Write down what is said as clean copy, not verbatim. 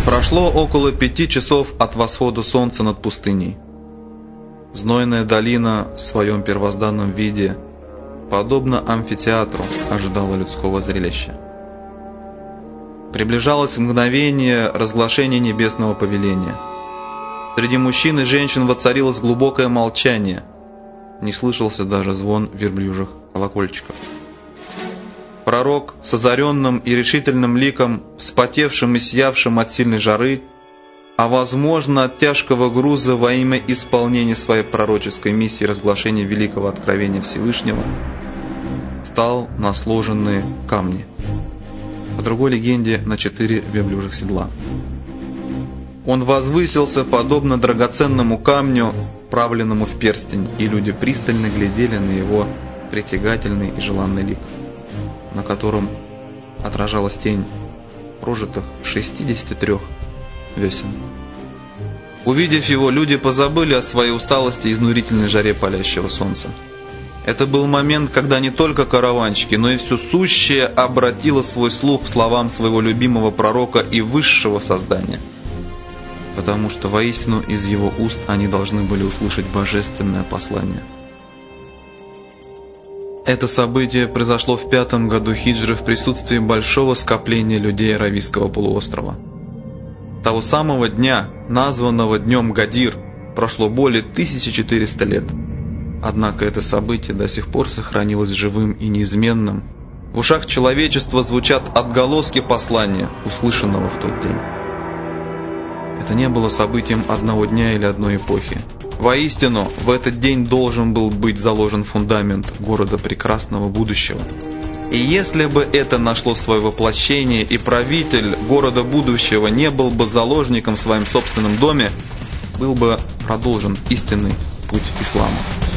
Прошло около 5 часов от восхода солнца над пустыней. Знойная долина в своем первозданном виде, подобно амфитеатру, ожидала людского зрелища. Приближалось мгновение разглашения небесного повеления. Среди мужчин и женщин воцарилось глубокое молчание. Не слышался даже звон верблюжьих колокольчиков. Пророк с озаренным и решительным ликом, вспотевшим и сиявшим от сильной жары, а возможно от тяжкого груза во имя исполнения своей пророческой миссии разглашения великого откровения Всевышнего, стал на сложенные камни. По другой легенде, на 4 верблюжьих седла. Он возвысился, подобно драгоценному камню, вправленному в перстень, и люди пристально глядели на его притягательный и желанный лик, на котором отражалась тень прожитых 63 весен. Увидев его, люди позабыли о своей усталости и изнурительной жаре палящего солнца. Это был момент, когда не только караванщики, но и все сущее обратило свой слух к словам своего любимого пророка и высшего создания, потому что воистину из его уст они должны были услышать божественное послание. Это событие произошло в 5-м году хиджры в присутствии большого скопления людей Аравийского полуострова. Того самого дня, названного Днем Гадир, прошло более 1400 лет. Однако это событие до сих пор сохранилось живым и неизменным. В ушах человечества звучат отголоски послания, услышанного в тот день. Это не было событием одного дня или одной эпохи. Воистину, в этот день должен был быть заложен фундамент города прекрасного будущего. И если бы это нашло свое воплощение, и правитель города будущего не был бы заложником в своем собственном доме, был бы продолжен истинный путь ислама.